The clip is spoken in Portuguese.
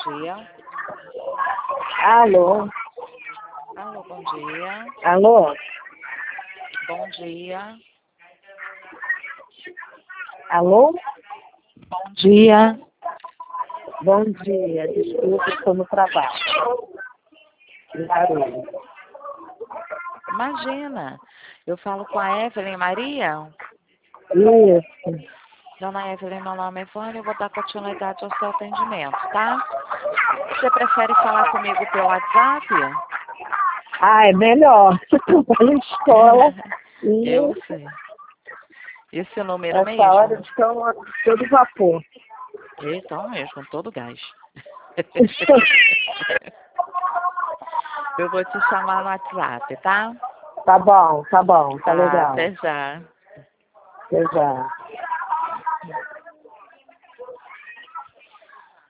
dia. Alô? Alô, bom dia. Alô? Bom dia. Alô? Bom dia. Bom dia. Desculpa, estou no trabalho. Barulho. Imagina, eu falo com a Evelyn Maria. Isso. Dona Evelyn, meu nome é Vânia, eu vou dar continuidade ao seu atendimento, tá? Você prefere falar comigo pelo WhatsApp? Ah, é melhor. Estou na escola e Eu sei. Esse número essa hora mesmo? estou todo vapor. Então mesmo, com todo gás. Eu vou te chamar no WhatsApp, tá? Tá bom, tá Tá, legal. até já. Até já.